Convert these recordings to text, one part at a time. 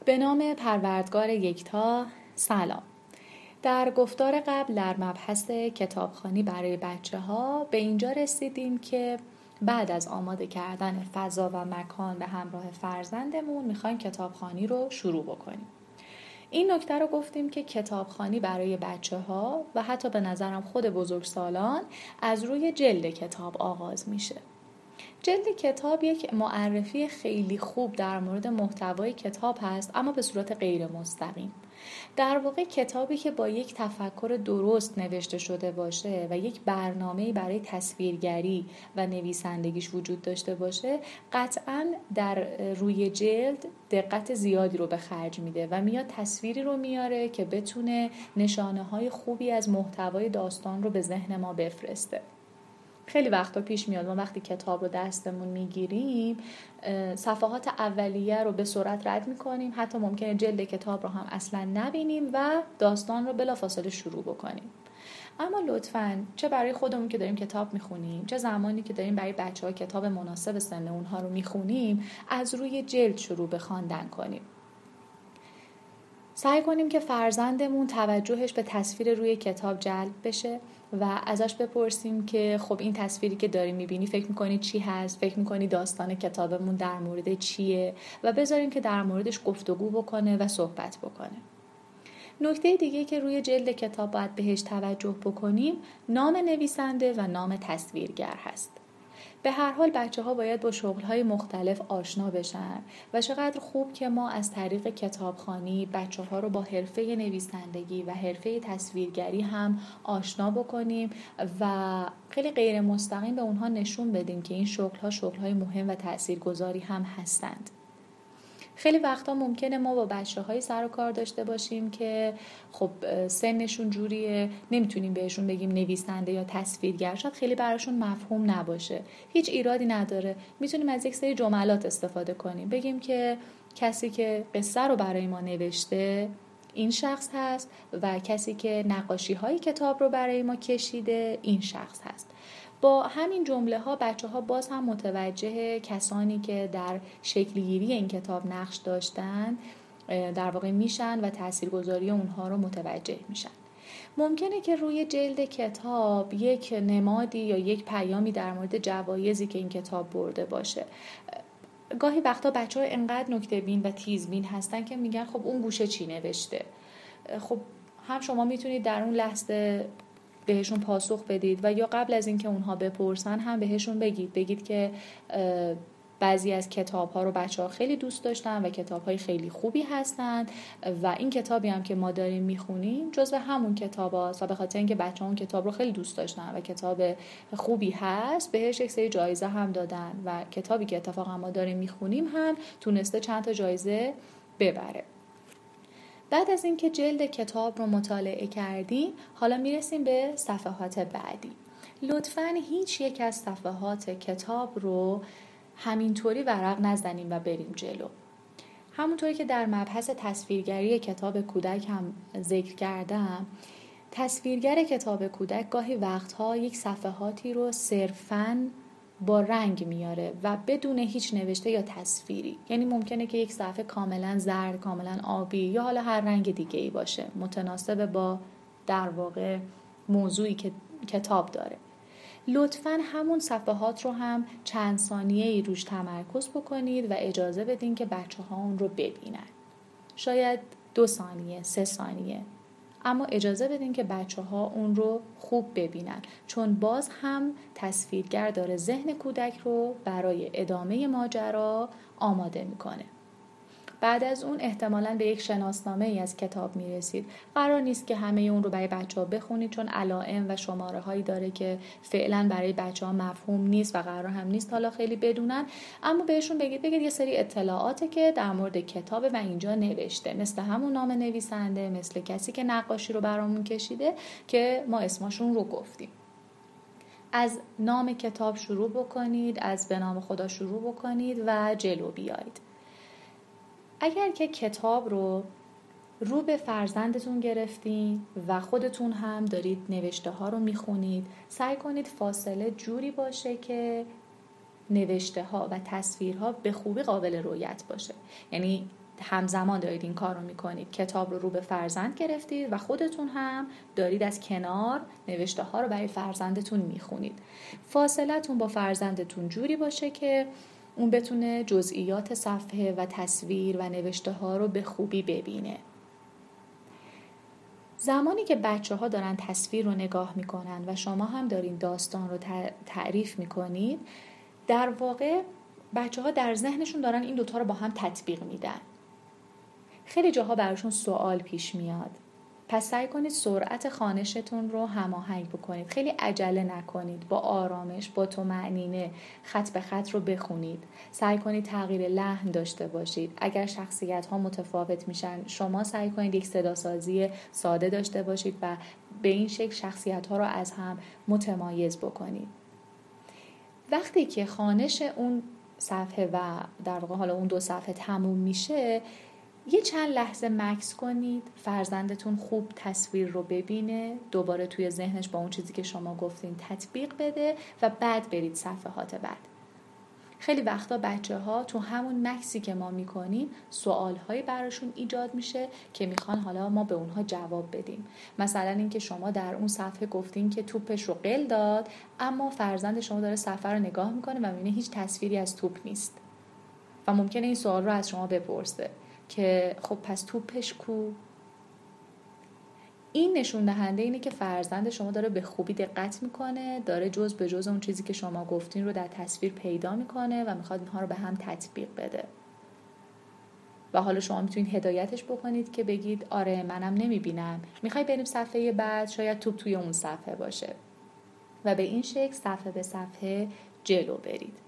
به نام پروردگار یکتا. سلام. در گفتار قبل در مبحث کتابخوانی برای بچه‌ها به اینجا رسیدیم که بعد از آماده کردن فضا و مکان به همراه فرزندمون میخوایم کتابخوانی رو شروع بکنیم. این نکته رو گفتیم که کتابخوانی برای بچه‌ها و حتی به نظرم خود بزرگسالان از روی جلد کتاب آغاز میشه. جلد کتاب یک معرفی خیلی خوب در مورد محتوای کتاب هست، اما به صورت غیر مستقیم. در واقع کتابی که با یک تفکر درست نوشته شده باشه و یک برنامه‌ای برای تصویرگری و نویسندگیش وجود داشته باشه، قطعاً در روی جلد دقت زیادی رو به خرج میده و میاد تصویری رو میاره که بتونه نشانه‌های خوبی از محتوای داستان رو به ذهن ما بفرسته. خیلی وقتا پیش میاد ما وقتی کتاب رو دستمون میگیریم صفحات اولیه رو به سرعت رد میکنیم، حتی ممکنه جلد کتاب رو هم اصلا نبینیم و داستان رو بلافاصله شروع بکنیم. اما لطفاً چه برای خودمون که داریم کتاب میخونیم، چه زمانی که داریم برای بچه‌ها کتاب مناسب سن اونها رو میخونیم، از روی جلد شروع به خواندن کنیم. سعی کنیم که فرزندمون توجهش به تصویر روی کتاب جلب بشه و ازش بپرسیم که خب این تصویری که داری میبینی فکر میکنی چی هست؟ فکر میکنی داستان کتابمون در مورد چیه؟ و بذاریم که در موردش گفتگو بکنه و صحبت بکنه. نکته دیگه که روی جلد کتاب باید بهش توجه بکنیم نام نویسنده و نام تصویرگر هست. به هر حال بچه‌ها باید با شغل‌های مختلف آشنا بشن و چقدر خوب که ما از طریق کتابخوانی بچه‌ها رو با حرفه نویسندگی و حرفه تصویرگری هم آشنا بکنیم و خیلی غیر مستقیم به اونها نشون بدیم که این شغل‌های مهم و تاثیرگذاری هم هستند. خیلی وقتا ممکنه ما با بچه‌های سر و کار داشته باشیم که خب سنشون جوریه، نمیتونیم بهشون بگیم نویسنده یا تصویرگر، شاید خیلی براشون مفهوم نباشه. هیچ ایرادی نداره، میتونیم از یک سری جملات استفاده کنیم، بگیم که کسی که قصه رو برای ما نوشته این شخص هست و کسی که نقاشی‌های کتاب رو برای ما کشیده این شخص هست. با همین جمله ها بچه ها باز هم متوجه کسانی که در شکلگیری این کتاب نقش داشتن در واقع میشن و تاثیرگذاری اونها رو متوجه میشن. ممکنه که روی جلد کتاب یک نمادی یا یک پیامی در مورد جوایزی که این کتاب برده باشه. گاهی وقتا بچه ها انقدر نکته بین و تیز بین هستن که میگن خب اون گوشه چی نوشته. خب هم شما میتونید در اون لحظه بهشون پاسخ بدید و یا قبل از اینکه اونها بپرسن هم بهشون بگید که بعضی از کتاب‌ها رو بچه‌ها خیلی دوست داشتن و کتاب‌های خیلی خوبی هستند و این کتابی هم که ما داریم می‌خونیم جزو همون کتاباست و به خاطر اینکه بچه‌ها اون کتاب رو خیلی دوست داشتن و کتاب خوبی هست بهش یک سری جایزه هم دادن و کتابی که اتفاقا ما داریم می‌خونیم هم تونسته چند تا جایزه ببره. بعد از اینکه جلد کتاب رو مطالعه کردیم حالا میرسیم به صفحات بعدی. لطفاً هیچ یک از صفحات کتاب رو همینطوری ورق نزنیم و بریم جلو. همونطوری که در مبحث تصویرگری کتاب کودک هم ذکر کردم، تصویرگر کتاب کودک گاهی وقتها یک صفحاتی رو صرفاً با رنگ میاره و بدون هیچ نوشته یا تصویری. یعنی ممکنه که یک صفحه کاملا زرد، کاملا آبی یا حالا هر رنگ دیگه ای باشه متناسب با در واقع موضوعی که کتاب داره. لطفاً همون صفحات رو هم چند ثانیه‌ای روش تمرکز بکنید و اجازه بدین که بچه‌ها اون رو ببینن. شاید 2 ثانیه، 3 ثانیه. اما اجازه بدین که بچه‌ها اون رو خوب ببینن، چون باز هم تصویرگر داره ذهن کودک رو برای ادامه ماجرا آماده میکنه. بعد از اون احتمالاً به یک شناسنامه ای از کتاب میرسید. قرار نیست که همه اون رو برای بچه‌ها بخونید، چون علائم و شماره هایی داره که فعلا برای بچه‌ها مفهوم نیست و قرار هم نیست حالا خیلی بدونن. اما بهشون بگید یه سری اطلاعاته که در مورد کتابه و اینجا نوشته، مثل همون نام نویسنده، مثل کسی که نقاشی رو برامون کشیده که ما اسمشون رو گفتیم. از نام کتاب شروع بکنید، از به نام خدا شروع بکنید و جلو بیایید. اگر که کتاب رو به فرزندتون گرفتین و خودتون هم دارید نوشته ها رو میخونید، سعی کنید فاصله جوری باشه که نوشته ها و تصویرها به خوبی قابل رؤیت باشه. یعنی همزمان دارید این کار رو میکنید، کتاب رو به فرزند گرفتید و خودتون هم دارید از کنار نوشته ها رو برای فرزندتون میخونید. فاصلتون با فرزندتون جوری باشه که اون بتونه جزئیات صفحه و تصویر و نوشته ها رو به خوبی ببینه. زمانی که بچه‌ها دارن تصویر رو نگاه میکنن و شما هم دارین داستان رو تعریف میکنید، در واقع بچه‌ها در ذهنشون دارن این دوتا رو با هم تطبیق میدن. خیلی جاها براشون سوال پیش میاد. پس سعی کنید سرعت خوانشتون رو هماهنگ بکنید. خیلی عجله نکنید. با آرامش، با طمأنینه خط به خط رو بخونید. سعی کنید تغییر لحن داشته باشید. اگر شخصیت‌ها متفاوت میشن، شما سعی کنید یک صداسازی ساده داشته باشید و به این شکل شخصیت‌ها رو از هم متمایز بکنید. وقتی که خوانش اون صفحه و در واقع حالا اون 2 صفحه تموم میشه، یه چند لحظه مکث کنید، فرزندتون خوب تصویر رو ببینه، دوباره توی ذهنش با اون چیزی که شما گفتین تطبیق بده و بعد برید صفحات بعد. خیلی وقتا بچه‌ها تو همون مکسی که ما میکنیم سوال‌هایی براشون ایجاد میشه که میخوان حالا ما به اونها جواب بدیم. مثلا اینکه شما در اون صفحه گفتین که توپش رو قل داد، اما فرزند شما داره صفحه رو نگاه میکنه و میبینه هیچ تصویری از توپ نیست و ممکنه این سوال رو از شما بپرسه که خب پس توپش کو؟ این نشون دهنده اینه که فرزند شما داره به خوبی دقت میکنه، داره جز به جز اون چیزی که شما گفتین رو در تصویر پیدا میکنه و میخواد اینها رو به هم تطبیق بده. و حالا شما میتونید هدایتش بکنید که بگید آره منم نمیبینم، میخوای بریم صفحه بعد، شاید توپ توی اون صفحه باشه و به این شکل صفحه به صفحه جلو برید.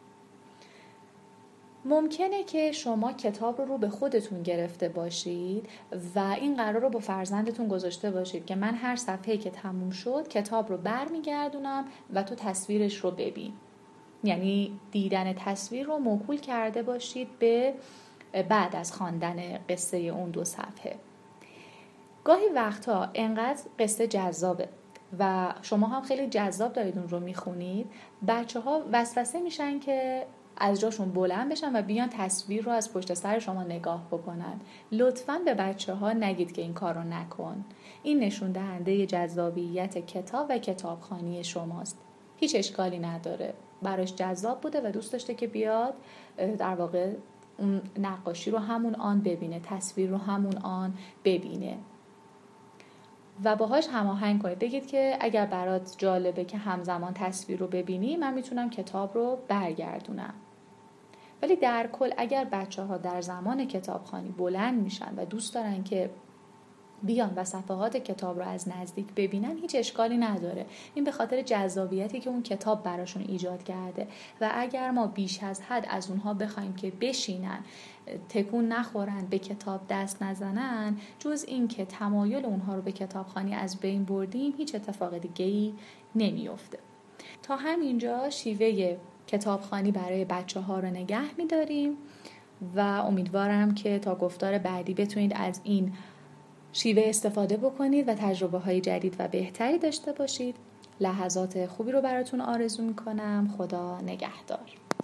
ممکنه که شما کتاب رو به خودتون گرفته باشید و این قرار رو با فرزندتون گذاشته باشید که من هر صفحه که تموم شد کتاب رو برمیگردونم و تو تصویرش رو ببین. یعنی دیدن تصویر رو موکول کرده باشید به بعد از خواندن قصه اون 2 صفحه. گاهی وقتا انقدر قصه جذابه و شما هم خیلی جذاب دارید اون رو میخونید، بچه‌ها وسوسه میشن که از جاشون بلند بشن و بیان تصویر رو از پشت سر شما نگاه بکنن. لطفاً به بچه‌ها نگید که این کار رو نکن. این نشون دهنده جذابیت کتاب و کتابخوانی شماست. هیچ اشکالی نداره. براش جذاب بوده و دوست داشته که بیاد در واقع اون نقاشی رو همون آن ببینه، تصویر رو همون آن ببینه و باهاش هماهنگ کنید. بگید که اگر برات جالبه که همزمان تصویر رو ببینی، من میتونم کتاب رو برگردونم. ولی در کل اگر بچه‌ها در زمان کتابخوانی بلند میشن و دوست دارن که بیان و صفحات کتاب رو از نزدیک ببینن، هیچ اشکالی نداره. این به خاطر جذابیتی که اون کتاب براشون ایجاد کرده و اگر ما بیش از حد از اونها بخوایم که بشینن، تکون نخورن، به کتاب دست نزنن، جز این که تمایل اونها رو به کتابخوانی از بین بردیم، هیچ اتفاق دیگه‌ای نمیفته. تا همینجا شیوه کتابخوانی برای بچه‌ها رو نگه می‌داریم و امیدوارم که تا گفتار بعدی بتونید از این شیوه استفاده بکنید و تجربه‌های جدید و بهتری داشته باشید. لحظات خوبی رو براتون آرزو می‌کنم. خدا نگهدار.